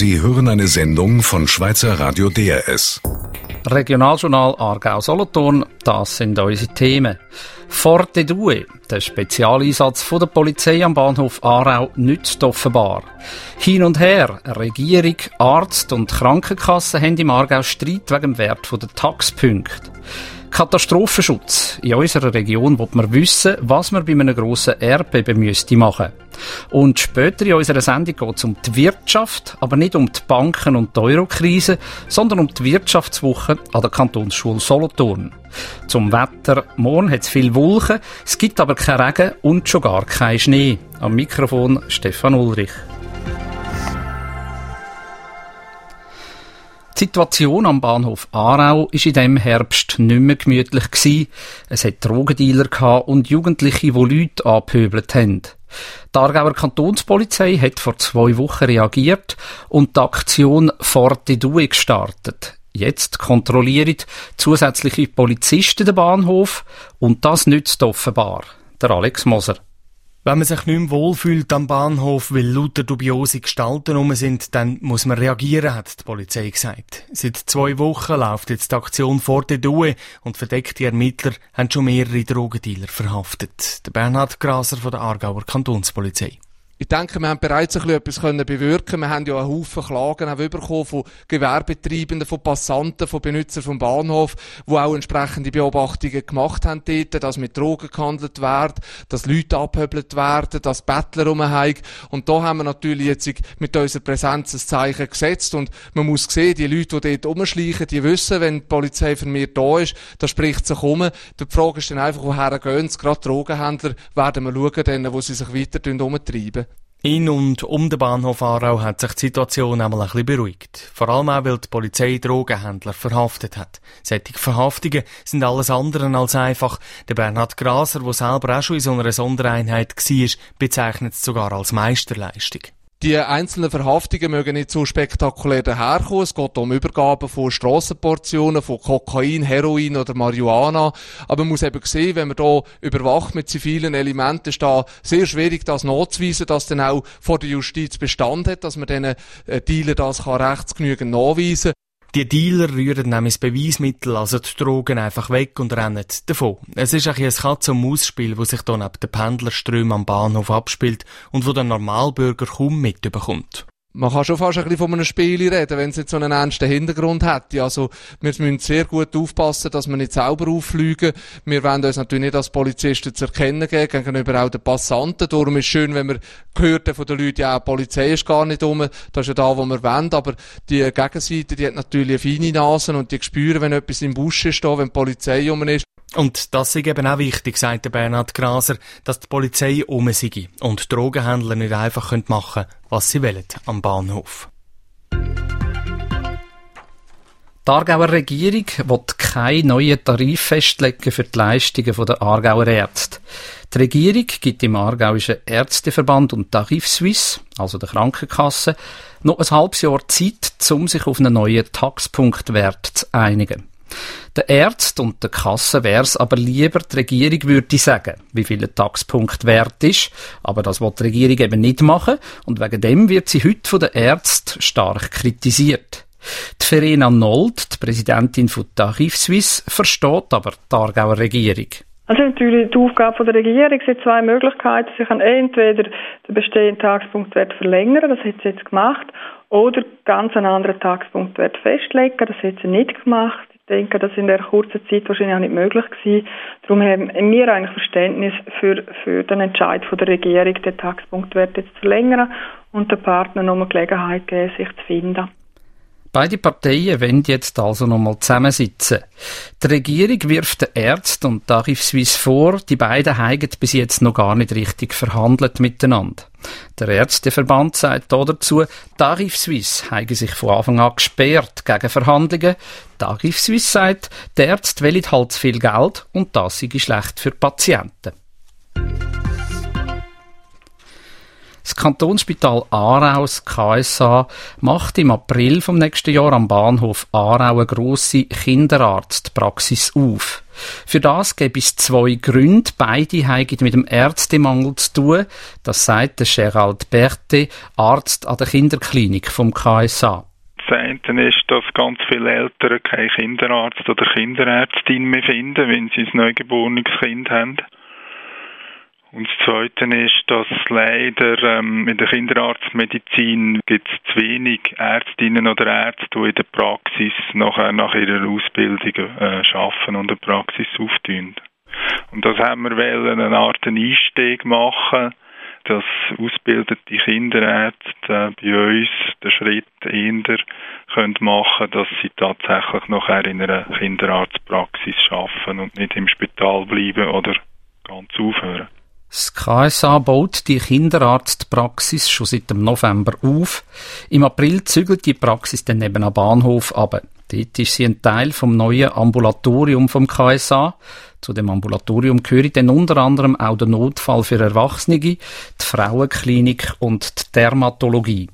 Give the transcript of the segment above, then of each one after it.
Sie hören eine Sendung von Schweizer Radio DRS. Regionaljournal Aargau-Solothurn, das sind unsere Themen. Forte Due, der Spezialeinsatz der Polizei am Bahnhof Aarau, nützt offenbar. Hin und her, Regierung, Arzt und Krankenkasse haben im Aargau Streit wegen dem Wert der Taxpunkte. Katastrophenschutz. In unserer Region will man wissen, was man bei einem grossen Erdbeben müsste machen. Und später in unserer Sendung geht es um die Wirtschaft, aber nicht um die Banken und die Eurokrise, sondern um die Wirtschaftswoche an der Kantonsschule Solothurn. Zum Wetter: morgen hat es viel Wolken, es gibt aber keinen Regen und schon gar keinen Schnee. Am Mikrofon Stefan Ulrich. Die Situation am Bahnhof Aarau war in diesem Herbst nicht mehr gemütlich gewesen. Es hat Drogendealer gehabt und Jugendliche, die Leute angepöbelt haben. Die Aargauer Kantonspolizei hat vor 2 Wochen reagiert und die Aktion Forte Due gestartet. Jetzt kontrollieren zusätzliche Polizisten den Bahnhof und das nützt offenbar. Der Alex Moser. Wenn man sich nicht mehr wohlfühlt am Bahnhof, weil lauter dubiose Gestalten rum sind, dann muss man reagieren, hat die Polizei gesagt. Seit 2 Wochen läuft jetzt die Aktion Forte Due und verdeckte Ermittler haben schon mehrere Drogendealer verhaftet. Der Bernhard Graser von der Aargauer Kantonspolizei. Ich denke, wir haben bereits etwas bewirken. Wir haben ja einen Haufen Klagen auch bekommen von Gewerbetreibenden, von Passanten, von Benutzern vom Bahnhof, die auch entsprechende Beobachtungen gemacht haben dort, dass mit Drogen gehandelt wird, dass Leute abgehöbelt werden, dass Bettler rumhängen. Und da haben wir natürlich jetzt mit unserer Präsenz ein Zeichen gesetzt. Und man muss sehen, die Leute, die dort rumschleichen, die wissen, wenn die Polizei für mich da ist, da spricht sich um. Die Frage ist dann einfach, woher gehen sie? Gerade Drogenhändler werden wir schauen, denen, wo sie sich weiter umtreiben. In und um den Bahnhof Aarau hat sich die Situation einmal ein bisschen beruhigt. Vor allem auch, weil die Polizei Drogenhändler verhaftet hat. Solche Verhaftungen sind alles andere als einfach. Der Bernhard Graser, der selber auch schon in so einer Sondereinheit war, bezeichnet es sogar als Meisterleistung. Die einzelnen Verhaftungen mögen nicht so spektakulär daherkommen. Es geht um Übergaben von Strassenportionen, von Kokain, Heroin oder Marihuana. Aber man muss eben sehen, wenn man da überwacht mit zivilen Elementen, ist da sehr schwierig, das nachzuweisen, dass dann auch vor der Justiz Bestand hat, dass man diesen Dealer das rechtsgenügend nachweisen kann. Die Dealer rühren nämlich das Beweismittel, also die Drogen, einfach weg und rennen davon. Es ist ein Katz-und-Maus-Spiel, das sich hier neben den Pendlerströmen am Bahnhof abspielt und wo der Normalbürger kaum mitbekommt. Man kann schon fast ein bisschen von einem Spiel reden, wenn es nicht so einen ernsten Hintergrund hätte. Also, wir müssen sehr gut aufpassen, dass wir nicht selber auffliegen. Wir wollen uns natürlich nicht als Polizisten zu erkennen geben, gegenüber auch den Passanten. Darum ist es schön, wenn wir gehört von den Leuten, ja, die Polizei ist gar nicht rum. Das ist ja da, wo wir wollen. Aber die Gegenseite, die hat natürlich eine feine Nase und die spüren, wenn etwas im Busch ist, da, wenn die Polizei rum ist. Und das ist eben auch wichtig, sagt der Bernhard Graser, dass die Polizei sei und Drogenhändler nicht einfach machen können, was sie wollen am Bahnhof. Die Aargauer Regierung will keine neuen Tarife festlegen für die Leistungen der Aargauer Ärzte. Die Regierung gibt dem Aargauischen Ärzteverband und Tarif Suisse, also der Krankenkasse, noch ein halbes Jahr Zeit, um sich auf einen neuen Taxpunktwert zu einigen. Der Arzt und der Kasse wäre es aber lieber, die Regierung würde sagen, wie viel ein Taxpunkt wert ist. Aber das will die Regierung eben nicht machen und wegen dem wird sie heute von den Ärzten stark kritisiert. Die Verena Nold, die Präsidentin von Tarif Suisse, versteht aber die Aargauer Regierung. Also natürlich die Aufgabe der Regierung sind 2 Möglichkeiten. Sie kann entweder den bestehenden Taxpunktwert verlängern, das hat sie jetzt gemacht, oder ganz einen anderen Taxpunktwert festlegen, das hat sie nicht gemacht. Ich denke, das in der kurzen Zeit wahrscheinlich auch nicht möglich gewesen. Darum haben wir eigentlich Verständnis für den Entscheid der Regierung, den Taxpunktwert jetzt zu verlängern und den Partnern nochmal Gelegenheit geben, sich zu finden. Beide Parteien wollen jetzt also nochmal zusammensitzen. Die Regierung wirft den Ärzten und Tarif Suisse vor, die beiden haben bis jetzt noch gar nicht richtig verhandelt miteinander. Der Ärzteverband sagt dazu, Tarif Suisse habe sich von Anfang an gesperrt gegen Verhandlungen. Tarif Suisse sagt, die Ärzte wollen halt zu viel Geld und das sei schlecht für die Patienten. Das Kantonsspital Aarau, das KSA, macht im April vom nächsten Jahr am Bahnhof Aarau eine grosse Kinderarztpraxis auf. Für das gäbe es 2 Gründe. Beide haben mit dem Ärztemangel zu tun. Das sagt der Gerald Berthe, Arzt an der Kinderklinik vom KSA. Das eine ist, dass ganz viele Eltern keinen Kinderarzt oder Kinderärztin mehr finden, wenn sie ein neugeborenes Kind haben. Und das Zweite ist, dass leider in der Kinderarztmedizin gibt es zu wenig Ärztinnen oder Ärzte, die in der Praxis nach ihrer Ausbildung arbeiten und eine Praxis auftun. Und das haben wir wollen, eine Art Einstieg machen, dass ausgebildete Kinderärzte bei uns den Schritt eher machen können, dass sie tatsächlich nachher in einer Kinderarztpraxis arbeiten und nicht im Spital bleiben oder ganz aufhören. Das KSA baut die Kinderarztpraxis schon seit dem November auf. Im April zügelt die Praxis dann neben am Bahnhof runter. Dort ist sie ein Teil vom neuen Ambulatorium vom KSA. Zu dem Ambulatorium gehören dann unter anderem auch der Notfall für Erwachsene, die Frauenklinik und die Dermatologie.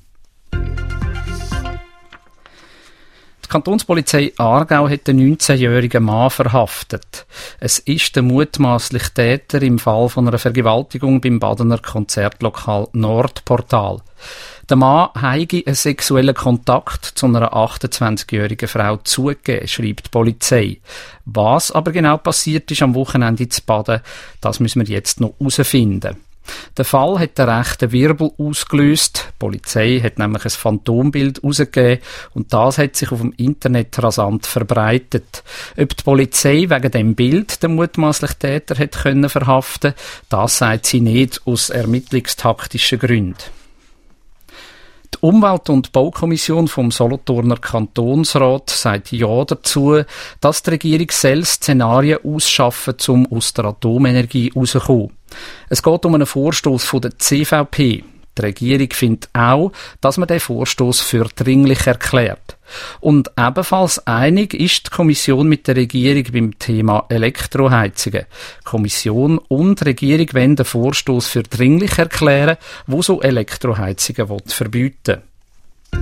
Die Kantonspolizei Aargau hat einen 19-jährigen Mann verhaftet. Es ist der mutmaßliche Täter im Fall von einer Vergewaltigung beim Badener Konzertlokal Nordportal. Der Mann habe einen sexuellen Kontakt zu einer 28-jährigen Frau zugegeben, schreibt die Polizei. Was aber genau passiert ist am Wochenende zu Baden, das müssen wir jetzt noch herausfinden. Der Fall hat einen rechten Wirbel ausgelöst. Die Polizei hat nämlich ein Phantombild herausgegeben und das hat sich auf dem Internet rasant verbreitet. Ob die Polizei wegen dem Bild den mutmaßlichen Täter hätte können verhaften, das sagt sie nicht aus ermittlungstaktischen Gründen. Die Umwelt- und Baukommission vom Solothurner Kantonsrat sagt Ja dazu, dass die Regierung selbst Szenarien ausschaffen, um aus der Atomenergie rauszukommen. Es geht um einen Vorstoss von der CVP. Die Regierung findet auch, dass man den Vorstoss für dringlich erklärt. Und ebenfalls einig ist die Kommission mit der Regierung beim Thema Elektroheizungen. Kommission und Regierung wollen den Vorstoss für dringlich erklären, wo so Elektroheizungen verbieten will.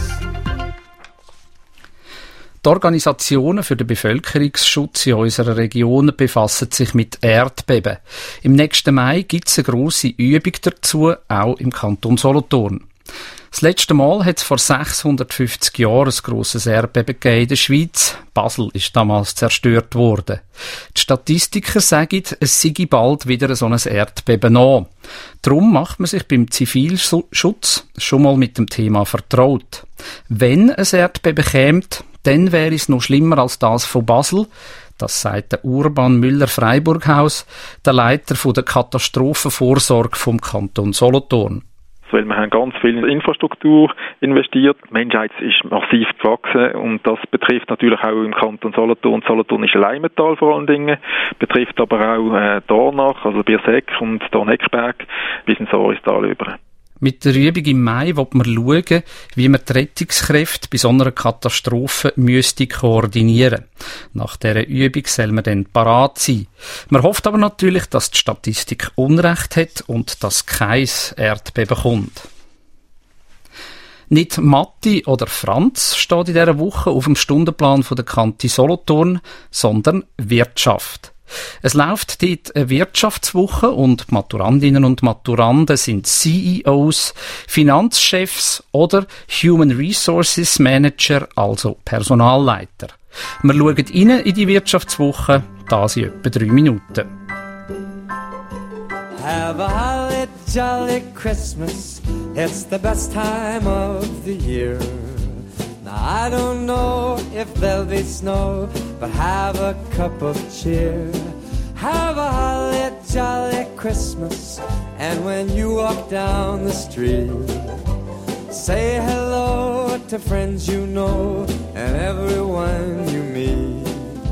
Die Organisationen für den Bevölkerungsschutz in unserer Region befassen sich mit Erdbeben. Im nächsten Mai gibt es eine grosse Übung dazu, auch im Kanton Solothurn. Das letzte Mal hat es vor 650 Jahren ein grosses Erdbeben gegeben in der Schweiz. Basel ist damals zerstört worden. Die Statistiker sagen, es sei bald wieder so ein Erdbeben an. Darum macht man sich beim Zivilschutz schon mal mit dem Thema vertraut. Wenn ein Erdbeben käme, dann wäre es noch schlimmer als das von Basel. Das sagt der Urban Müller-Freiburghaus, der Leiter der Katastrophenvorsorge vom Kanton Solothurn. Weil wir haben ganz viel in Infrastruktur investiert. Die Menschheit ist massiv gewachsen und das betrifft natürlich auch im Kanton Solothurn. Solothurn ist ein Leimental vor allen Dingen, betrifft aber auch Dornach, also Biersegg und Dorneckberg bis ins Aristal über. Mit der Übung im Mai will man schauen, wie man die Rettungskräfte bei so einer Katastrophe koordinieren müsste. Nach dieser Übung soll man dann parat sein. Man hofft aber natürlich, dass die Statistik Unrecht hat und dass kein Erdbeben kommt. Nicht Matti oder Franz steht in dieser Woche auf dem Stundenplan der Kante Solothurn, sondern Wirtschaft. Es läuft dort eine Wirtschaftswoche und die Maturandinnen und Maturanden sind CEOs, Finanzchefs oder Human Resources Manager, also Personalleiter. Wir schauen rein in die Wirtschaftswoche, das in etwa 3 Minuten. Have a holly jolly Christmas, it's the best time of the year. Now I don't know if there'll be snow, but have a cup of cheer. Have a holly jolly Christmas, and when you walk down the street, say hello to friends you know and everyone you meet.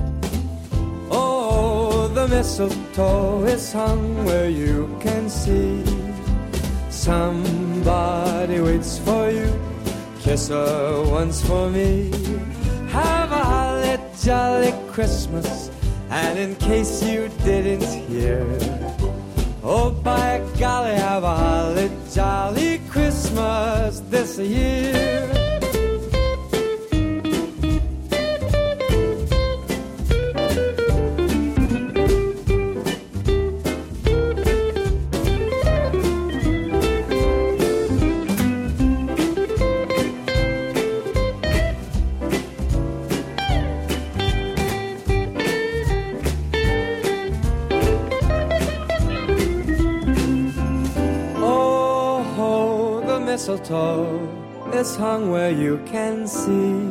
Oh, the mistletoe is hung where you can see. Somebody waits for you. Kiss her once for me. Have a holly jolly Christmas. And in case you didn't hear, oh by golly, have a holly jolly Christmas this year. mistletoe is hung where you can see.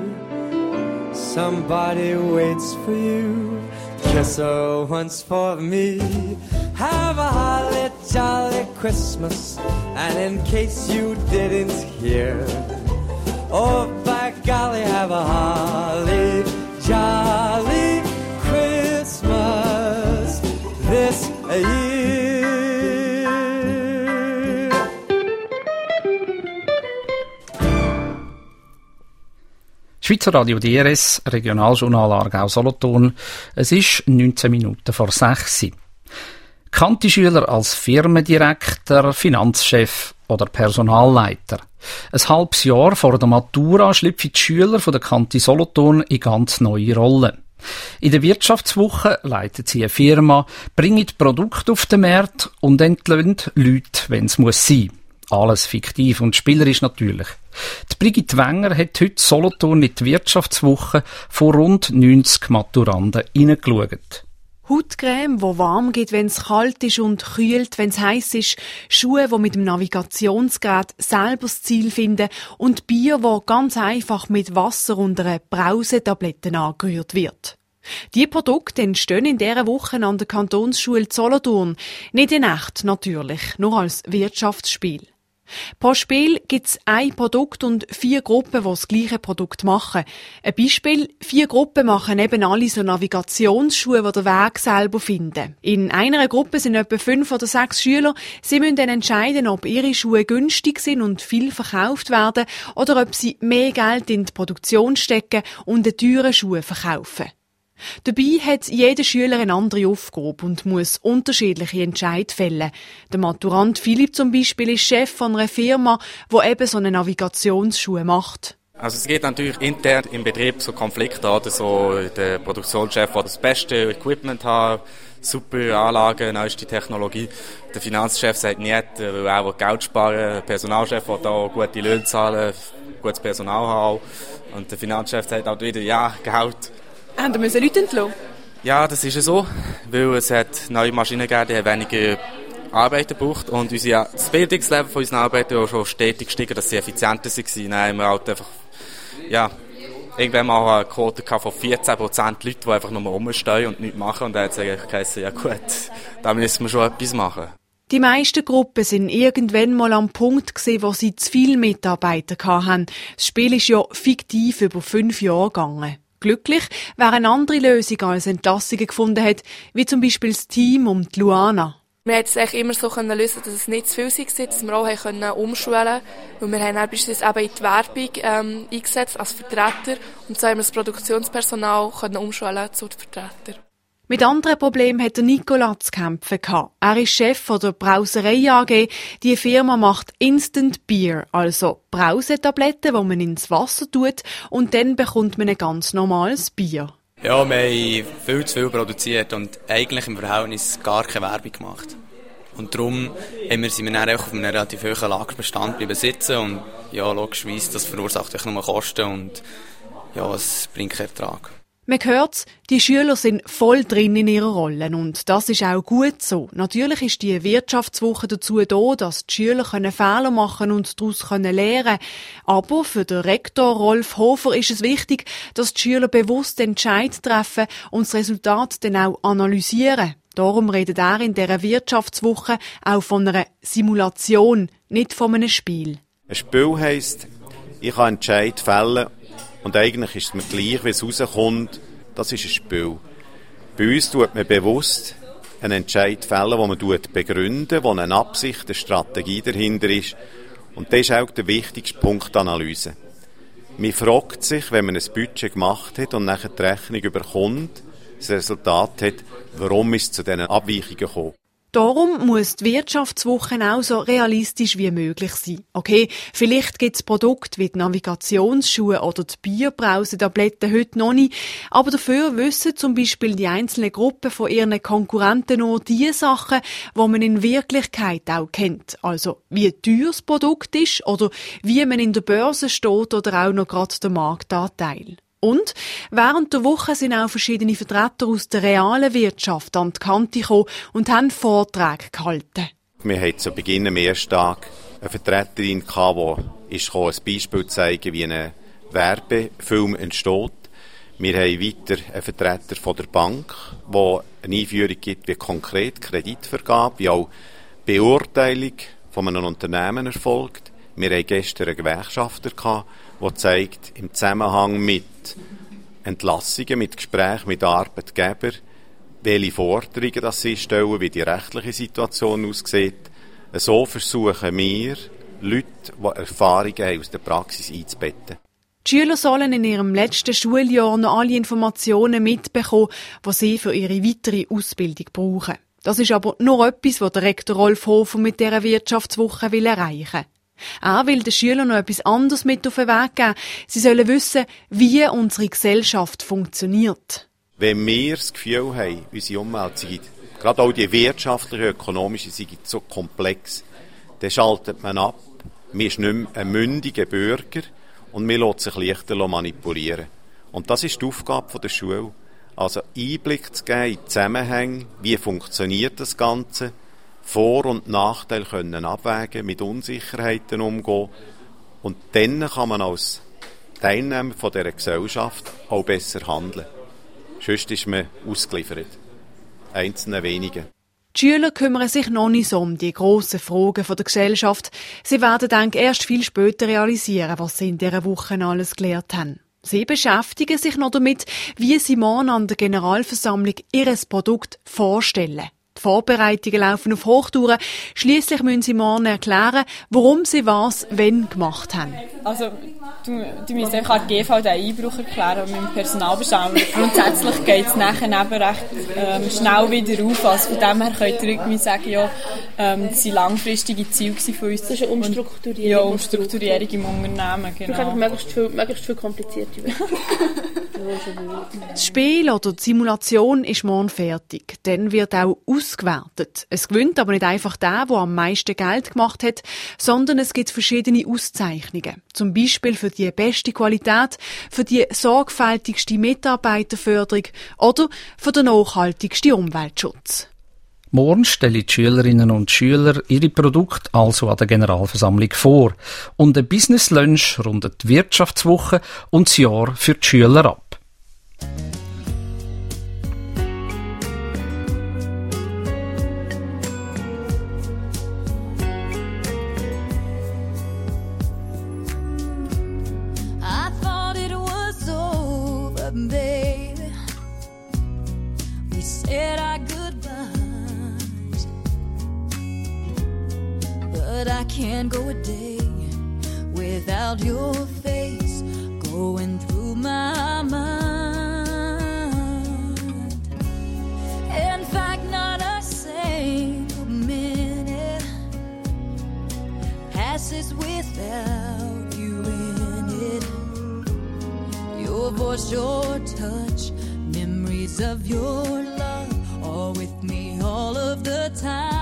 Somebody waits for you. Kiss her once for me. Have a holly jolly Christmas. And in case you didn't hear, oh by golly, have a holly jolly Christmas this year. Schweizer Radio DRS, Regionaljournal Aargau-Solothurn. Es ist 19 Minuten vor 6. Kante-Schüler als Firmendirektor, Finanzchef oder Personalleiter. Ein halbes Jahr vor der Matura schlüpfen die Schüler von der Kante Solothurn in ganz neue Rollen. In der Wirtschaftswoche leiten sie eine Firma, bringen Produkte auf den Markt und entlöhnen Leute, wenn es muss sein. Alles fiktiv und spielerisch natürlich. Die Brigitte Wenger hat heute Solothurn in die Wirtschaftswoche von rund 90 Maturanden hineingeschaut. Hautcreme, die warm geht, wenn es kalt ist und kühlt, wenn es heiß ist, Schuhe, die mit dem Navigationsgerät selber das Ziel finden und Bier, das ganz einfach mit Wasser und einer Brausetablette angerührt wird. Die Produkte entstehen in dieser Woche an der Kantonsschule Solothurn. Nicht in echt, natürlich, nur als Wirtschaftsspiel. Pro Spiel gibt es ein Produkt und 4 Gruppen, die das gleiche Produkt machen. Ein Beispiel: 4 Gruppen machen eben alle so Navigationsschuhe, die den Weg selber finden. In einer Gruppe sind etwa 5 oder 6 Schüler. Sie müssen dann entscheiden, ob ihre Schuhe günstig sind und viel verkauft werden oder ob sie mehr Geld in die Produktion stecken und die teuren Schuhe verkaufen. Dabei hat jeder Schüler eine andere Aufgabe und muss unterschiedliche Entscheidungen fällen. Der Maturant Philipp zum Beispiel ist Chef von einer Firma, die eben so eine Navigationsschuhe macht. Also es geht natürlich intern im Betrieb so Konflikte an, so der Produktionschef will das beste Equipment haben, super Anlagen, neueste Technologie. Der Finanzchef sagt nicht, weil er will Geld sparen. Der Personalchef will auch gute Löhne zahlen, gutes Personal haben. Und der Finanzchef sagt auch wieder, ja, Geld. Und da müssen Leute entlassen? Ja, das ist so, weil es hat neue Maschinen gegeben, die haben weniger Arbeiter gebraucht und das Bildungslevel von unseren Arbeitern ist schon stetig gestiegen, dass sie effizienter waren. Dann haben wir halt einfach, irgendwann mal eine Quote von 14% Leute, die einfach nur rumstehen und nichts machen. Und dann hat es eigentlich geheißen, ja gut, da müssen wir schon etwas machen. Die meisten Gruppen sind irgendwann mal am Punkt gewesen, wo sie zu viele Mitarbeiter hatten. Das Spiel ist ja fiktiv über 5 Jahre gegangen. Glücklich wäre eine andere Lösung als Entlassungen gefunden hat, wie zum Beispiel das Team um die Luana. Wir konnten es eigentlich immer so lösen, dass es nicht zu viel war, dass wir auch umschulen konnten. Wir haben dann beispielsweise eben in die Werbung eingesetzt als Vertreter und so haben wir das Produktionspersonal umschulen zu den Vertretern. Mit anderen Problemen hat Nicola zu kämpfen gehabt. Er ist Chef von der Brauserei AG. Die Firma macht Instant Beer, also Brausetabletten, die man ins Wasser tut und dann bekommt man ein ganz normales Bier. Ja, wir haben viel zu viel produziert und eigentlich im Verhältnis gar keine Werbung gemacht. Und darum sind wir dann auch auf einem relativ hohen Lagerbestand bleiben sitzen und ja, logischerweise, das verursacht nur Kosten und ja, es bringt keinen Ertrag. Man hört's, die Schüler sind voll drin in ihrer Rolle und das ist auch gut so. Natürlich ist die Wirtschaftswoche dazu da, dass die Schüler Fehler machen und daraus lernen können. Aber für den Rektor Rolf Hofer ist es wichtig, dass die Schüler bewusst Entscheid treffen und das Resultat dann auch analysieren. Darum redet er in dieser Wirtschaftswoche auch von einer Simulation, nicht von einem Spiel. Ein Spiel heisst, ich kann Entscheid fällen. Und eigentlich ist es mir gleich, wie es rauskommt, das ist ein Spiel. Bei uns tut man bewusst einen Entscheid fällen, den man begründet, wo eine Absicht, eine Strategie dahinter ist. Und das ist auch der wichtigste Punkt der Analyse. Man fragt sich, wenn man ein Budget gemacht hat und nachher die Rechnung bekommt, das Resultat hat, warum ist es zu diesen Abweichungen gekommen. Darum muss die Wirtschaftswoche auch so realistisch wie möglich sein. Okay, vielleicht gibt es Produkte wie die Navigationsschuhe oder die Bierbrausetabletten heute noch nicht, aber dafür wissen zum Beispiel die einzelnen Gruppen von ihren Konkurrenten nur die Sachen, die man in Wirklichkeit auch kennt. Also wie teuer das Produkt ist oder wie man in der Börse steht oder auch noch gerade der Marktanteil. Und während der Woche sind auch verschiedene Vertreter aus der realen Wirtschaft an die Kante gekommen und haben Vorträge gehalten. Wir hatten zu Beginn am ersten Tag eine Vertreterin, die ein Beispiel zeigen, wie ein Werbefilm entsteht. Wir haben weiter einen Vertreter von der Bank, der eine Einführung gibt, wie konkret Kreditvergabe, wie auch Beurteilung von einem Unternehmen erfolgt. Wir haben gestern einen Gewerkschafter gehabt, der zeigt, im Zusammenhang mit Entlassungen, mit Gesprächen mit Arbeitgebern, welche Forderungen das sie stellen, wie die rechtliche Situation aussieht. So versuchen wir, Leute, die Erfahrungen haben, aus der Praxis einzubetten. Die Schüler sollen in ihrem letzten Schuljahr noch alle Informationen mitbekommen, die sie für ihre weitere Ausbildung brauchen. Das ist aber nur etwas, was der Rektor Rolf Hofer mit dieser Wirtschaftswoche erreichen will. Er will den Schülern noch etwas anderes mit auf den Weg geben. Sie sollen wissen, wie unsere Gesellschaft funktioniert. Wenn wir das Gefühl haben, unsere Umwelt sei, gerade auch die wirtschaftliche, ökonomische, sei so komplex, dann schaltet man ab. Man ist nicht mehr ein mündiger Bürger und man lässt sich leichter manipulieren. Und das ist die Aufgabe der Schule. Also Einblick zu geben in die Zusammenhänge, wie funktioniert das Ganze, Vor- und Nachteile können abwägen, mit Unsicherheiten umgehen und dann kann man als Teilnehmer von dieser Gesellschaft auch besser handeln. Sonst ist man ausgeliefert. Einzelne wenige. Die Schüler kümmern sich noch nicht so um die grossen Fragen der Gesellschaft. Sie werden dann erst viel später realisieren, was sie in dieser Woche alles gelernt haben. Sie beschäftigen sich noch damit, wie sie morgen an der Generalversammlung ihr Produkt vorstellen. Die Vorbereitungen laufen auf Hochtouren. Schliesslich müssen sie morgen erklären, warum sie was wann gemacht haben. Also, du musst einfach an die GV den Einbruch erklären mit dem Personalbestand. Grundsätzlich geht es nachher eben recht schnell wieder auf. Also von dem her könnt ihr irgendwie sagen, ja, das sind langfristige Ziele von uns. Das ist eine Umstrukturierung. Ja, Umstrukturierung im Unternehmen, genau. Du kannst möglichst viel komplizierter werden. Das Spiel oder die Simulation ist morgen fertig. Dann wird auch ausgewertet. Es gewinnt aber nicht einfach der am meisten Geld gemacht hat, sondern es gibt verschiedene Auszeichnungen. Zum Beispiel für die beste Qualität, für die sorgfältigste Mitarbeiterförderung oder für den nachhaltigsten Umweltschutz. Morgen stellen die Schülerinnen und Schüler ihre Produkte also an der Generalversammlung vor. Und ein Business Lunch rundet die Wirtschaftswoche und das Jahr für die Schüler ab. But I can't go a day without your face going through my mind. In fact, not a single minute passes without you in it. Your voice, your touch, memories of your love are with me all of the time.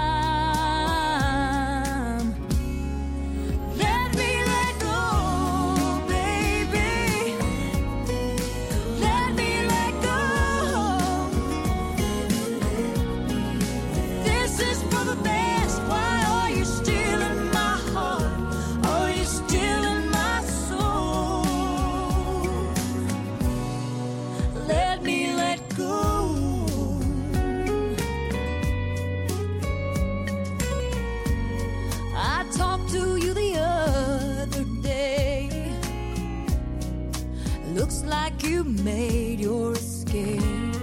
You made your escape.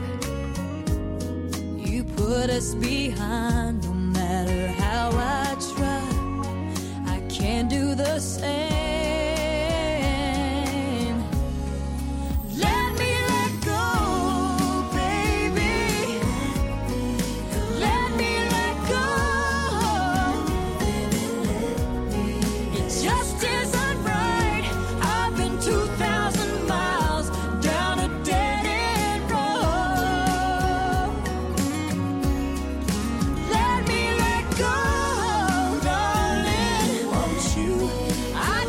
You put us behind. No matter how I try, I can't do the same. Let me let go, baby. Let me let go. It just isn't right. I've been 2,000 miles down a dead-end road. Let me let go, darling. Won't you? I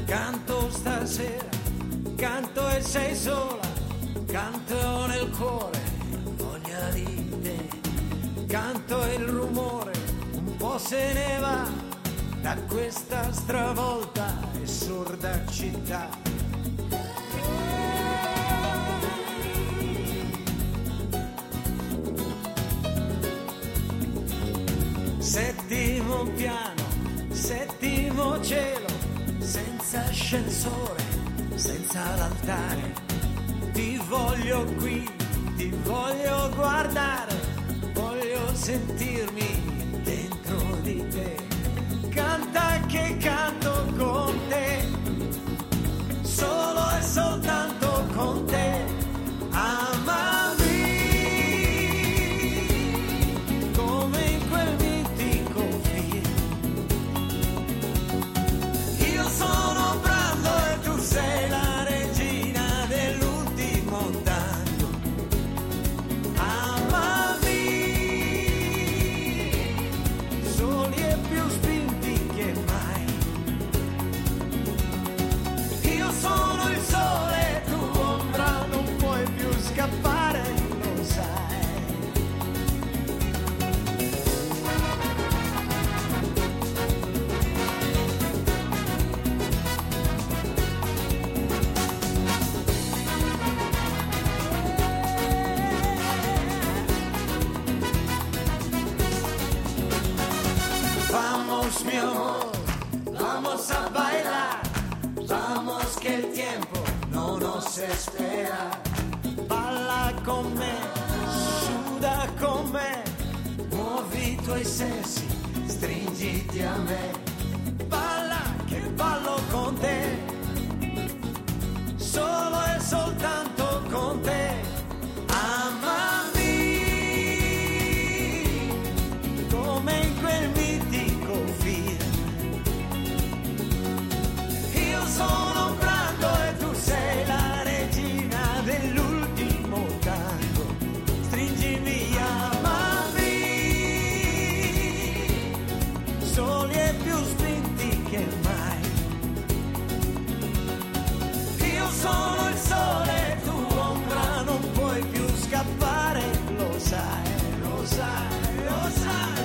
canto stasera, canto e sei sola, canto nel cuore, voglia di te, canto e il rumore un po' se ne va da questa stravolta e sorda città. Settimo piano, settimo cielo, senza ascensore, senza l'altare. Ti voglio qui, ti voglio guardare, voglio sentirmi dentro di te. Canta che canto con te, solo e soltanto con te. Amami. Sono Brando e tu sei la regina dell'ultimo tango. Amami, soli e più spinti che mai. Io sono il sole, tu ombra, non puoi più scappare, lo sai. Vamos, mi amor, vamos a bailar, vamos que el tiempo no nos espera. Balla con me, suda con me, muovi i tuoi sensi, stringiti a me. Balla che ballo con te, solo e soltanto con te. Amami come in quel mitico film. Io sono Brando e tu sei la regina dell'ultimo tango. Stringimi, amami, soli e più spinti che mai. Io sono il sole, tu ombra, non puoi più scappare, lo sai, lo sai, lo sai.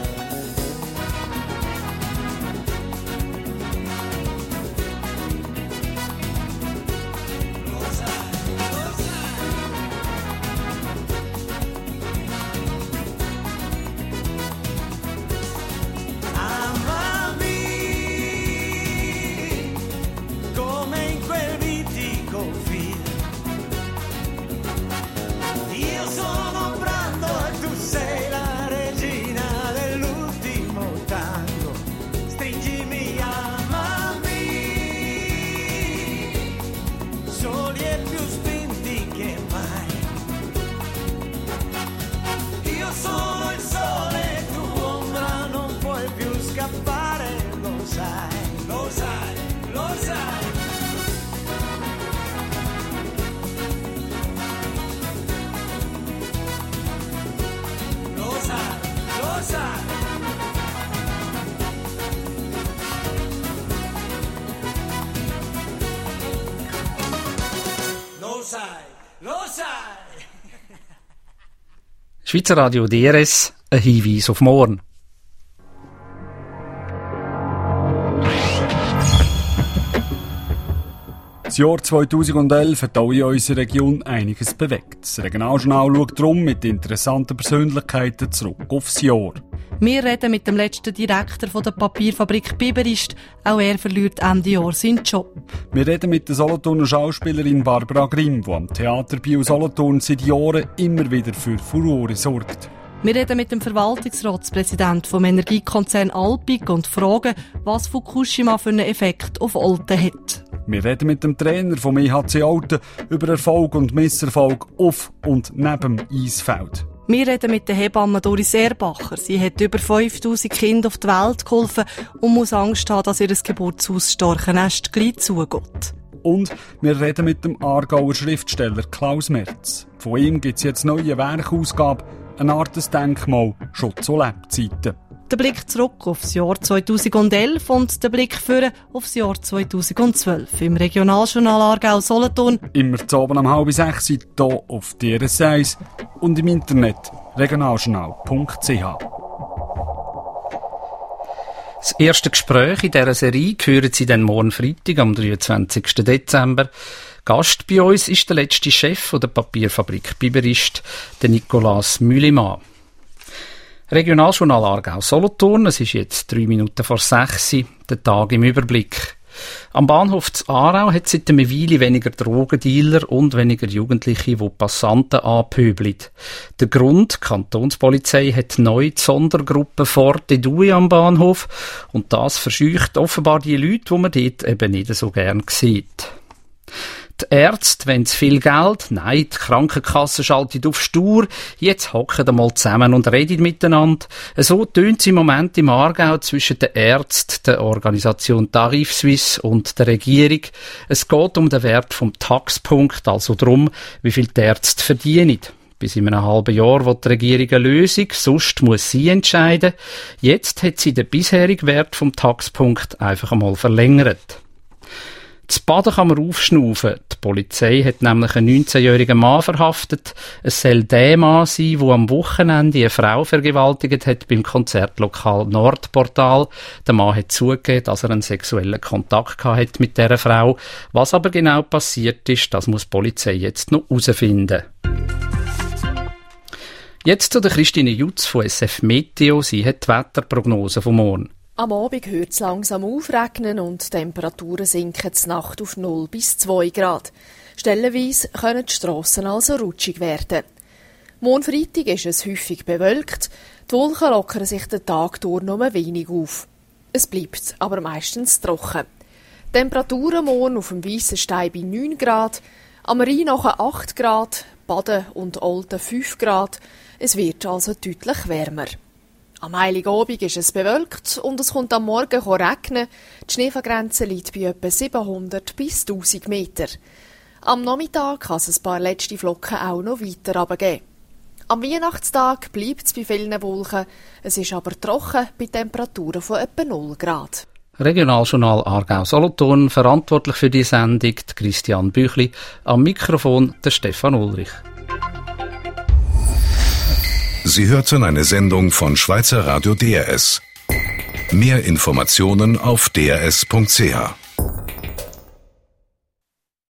Schweizer Radio DRS, ein Hinweis auf morgen. Das Jahr 2011 hat auch in unserer Region einiges bewegt. Das Regionaljournal schaut darum mit interessanten Persönlichkeiten zurück aufs Jahr. Wir reden mit dem letzten Direktor von der Papierfabrik Biberist. Auch er verliert Ende Jahr seinen Job. Wir reden mit der Solothurner Schauspielerin Barbara Grimm, die am Theater Bio Solothurn seit Jahren immer wieder für Furore sorgt. Wir reden mit dem Verwaltungsratspräsidenten vom Energiekonzern Alpiq und fragen, was Fukushima für einen Effekt auf Olten hat. Wir reden mit dem Trainer vom EHC Olten über Erfolg und Misserfolg auf und neben dem Eisfeld. Wir reden mit der Hebamme Doris Erbacher. Sie hat über 5000 Kinder auf die Welt geholfen und muss Angst haben, dass ihr Geburtshaus Storchenest gleich zugeht. Und wir reden mit dem Aargauer Schriftsteller Klaus Merz. Von ihm gibt es jetzt neue Werkausgabe, eine Art Denkmal, schon zu Lebzeiten. Der Blick zurück aufs Jahr 2011 und der Blick führen aufs Jahr 2012 im Regionaljournal Aargau-Solothurn. Immer zu oben um 5:30 hier auf DRS1 und im Internet regionaljournal.ch. Das erste Gespräch in dieser Serie hören Sie dann morgen Freitag, am 23. Dezember. Gast bei uns ist der letzte Chef der Papierfabrik Biberist, der Nicolas Müllimann. Regionaljournal Aargau-Solothurn, es ist jetzt 3 Minuten vor 6 Uhr, der Tag im Überblick. Am Bahnhof zu Aarau hat es seit einer Weile weniger Drogendealer und weniger Jugendliche, die Passanten anpöbeln. Der Grund, die Kantonspolizei hat neu die Sondergruppe Forte Due am Bahnhof und das verscheucht offenbar die Leute, die man dort eben nicht so gern sieht. Die Ärzte wollen zu viel Geld. Nein, die Krankenkasse schaltet auf Stur. Jetzt hocken wir mal zusammen und reden miteinander. So tönt es im Moment im Aargau zwischen den Ärzten, der Organisation Tarif Suisse und der Regierung. Es geht um den Wert vom Taxpunkt, also darum, wie viel die Ärzte verdienen. Bis in einem halben Jahr will die Regierung eine Lösung, sonst muss sie entscheiden. Jetzt hat sie den bisherigen Wert vom Taxpunkt einfach einmal verlängert. Das Baden kann man aufschnaufen. Die Polizei hat nämlich einen 19-jährigen Mann verhaftet. Es soll der Mann sein, der am Wochenende eine Frau vergewaltigt hat beim Konzertlokal Nordportal. Der Mann hat zugegeben, dass er einen sexuellen Kontakt hat mit dieser Frau. Was aber genau passiert ist, das muss die Polizei jetzt noch herausfinden. Jetzt zu der Christine Jutz von SF Meteo. Sie hat die Wetterprognose von morgen. Am Abend hört es langsam aufregnen und die Temperaturen sinken zur Nacht auf 0 bis 2 Grad. Stellenweise können die Strassen also rutschig werden. Morgen Freitag ist es häufig bewölkt, die Wolken lockern sich den Tag durch nur wenig auf. Es bleibt aber meistens trocken. Temperaturen morgen auf dem Weissenstein bei 9 Grad, am Rhein nachher 8 Grad, Baden und Olten 5 Grad. Es wird also deutlich wärmer. Am Heiligabend ist es bewölkt und es kommt am Morgen regnen. Die Schneefallgrenze liegt bei etwa 700 bis 1000 Meter. Am Nachmittag kann es ein paar letzte Flocken auch noch weiter runtergehen. Am Weihnachtstag bleibt es bei vielen Wolken. Es ist aber trocken bei Temperaturen von etwa 0 Grad. Regionaljournal Aargau-Solothurn, verantwortlich für die Sendung Christian Büchli, am Mikrofon der Stefan Ulrich. Sie hörten eine Sendung von Schweizer Radio DRS. Mehr Informationen auf drs.ch.